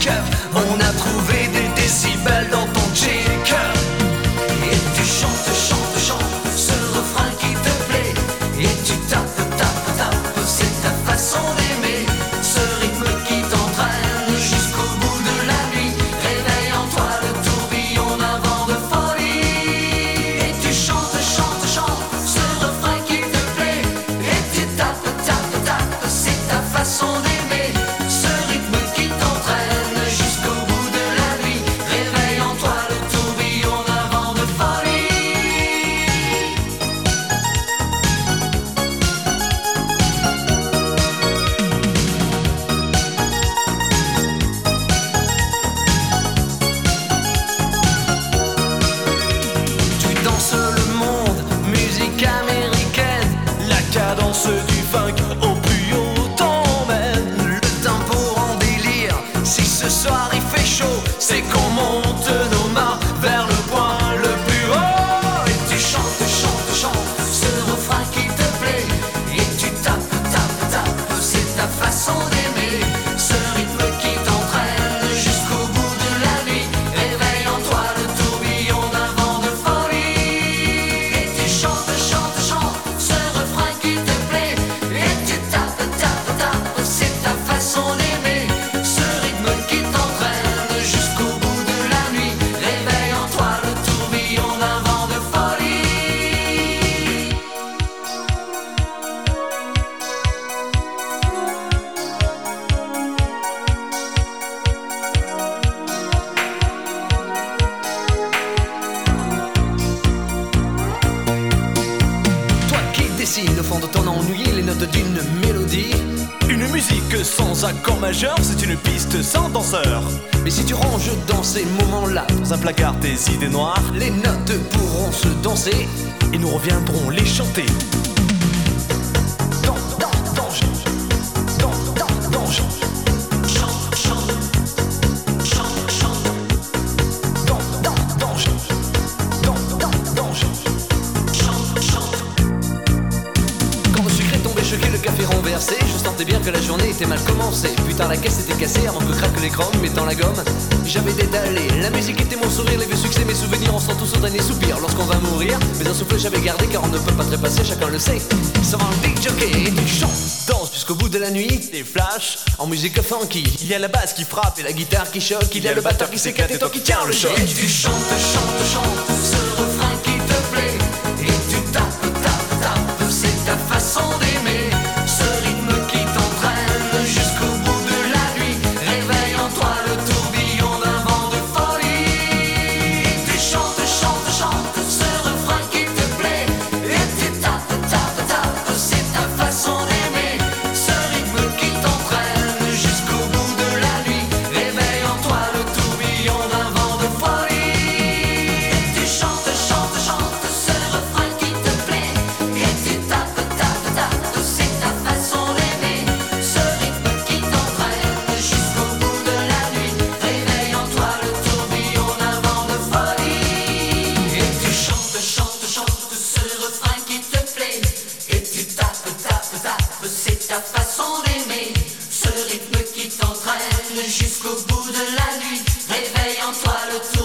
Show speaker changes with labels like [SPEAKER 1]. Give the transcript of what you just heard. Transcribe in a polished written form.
[SPEAKER 1] cœur. On a trouvé des décibels dans ton check. Et tu chantes, chantes, chantes ce refrain qui te plaît. Et tu tapes, tapes, tapes, c'est ta façon d'aimer. Ce rythme qui t'entraîne jusqu'au bout de la nuit. Réveille en toi le tourbillon d'un vent de folie. Et tu chantes, chantes, chantes ce refrain qui te plaît. Et tu tapes, tapes, tapes, c'est ta façon d'aimer. Ce rythme qui t'entraîne jusqu'au bout de la nuit. Réveille en toi le tourbillon d'un vent de folie. Tu danses le monde, musique américaine. La cadence du funk au plus haut t'emmène. Le tempo en délire, si ce soir il fait chaud, c'est qu'on monte nos mains vers le point le plus haut. Et tu chantes, chantes, chantes ce refrain qui te plaît. Et tu tapes, tapes, tapes, c'est ta façon d'aimer. Ce rythme qui t'entraîne jusqu'au bout de la nuit. Réveille en toi le tourbillon d'un vent de folie. Et tu chantes, chantes, chantes ce refrain qui te plaît. Et tu tapes, tapes, tapes, c'est ta façon d'aimer. Ce rythme qui t'entraîne jusqu'au bout de la nuit. Réveille en toi le tourbillon d'un vent de folie. Toi qui dessines au fond de ton ennui les notes d'une mélodie.
[SPEAKER 2] Une musique sans accord majeur, c'est une piste sans danseur.
[SPEAKER 1] Mais si tu ranges dans ces moments-là
[SPEAKER 2] Dans un placard tes idées noires,
[SPEAKER 1] les notes pourront se danser.
[SPEAKER 2] et nous reviendrons les chanter.
[SPEAKER 1] Danse, danse. Chante, chante. Chante, chante. Danse. Danse. Chante, chante. Quand le sucre est tombé, choqué, le café renversé, je sentais bien que la journée était mal commencée. Putain, la caisse était cassée avant que craque l'écran, mettant la gomme. J'avais détalé, la musique était mon sourire, les vieux succès, mes souvenirs, on sent tous au dernier soupir. Lorsqu'on va mourir, mais un souffle j'avais gardé, car on ne peut pas trépasser, chacun le sait. Sans un big jockey, et tu chantes, danse jusqu'au bout de la nuit.
[SPEAKER 2] Des flashs,
[SPEAKER 1] En musique funky,
[SPEAKER 2] il y a la basse qui frappe
[SPEAKER 1] et la guitare qui choque, il y a le batteur qui s'éclate et toi qui tiens le choc. Et tu chantes, chantes, chantes ce refrain qui te plaît. Et tu tapes, tapes, tapes, c'est ta façon d'aimer. Ce rythme qui t'entraîne jusqu'au bout de la nuit. Réveille en toi le tourbillon d'un vent de folie. Et tu chantes, chantes, chantes ce refrain qui te plaît. Et tu tapes, tapes, tapes, c'est ta façon d'aimer. Ce rythme qui t'entraîne jusqu'au bout de la nuit. Réveille en toi le tourbillon d'un vent de folie. Et tu chantes, chantes, chantes ce refrain qui te plaît. Et tu tapes, tapes, tapes, c'est ta façon d'aimer. Ce rythme qui t'entraîne jusqu'au bout de la nuit. Réveille en toi le tourbillon d'un vent de folie. Et tu chantes, chantes, chantes ce refrain qui te plaît. Et tu tapes, tapes, tapes, c'est ta façon d'aimer. Ce rythme qui t'entraîne jusqu'au bout de la nuit. Réveille en toi le tourbillon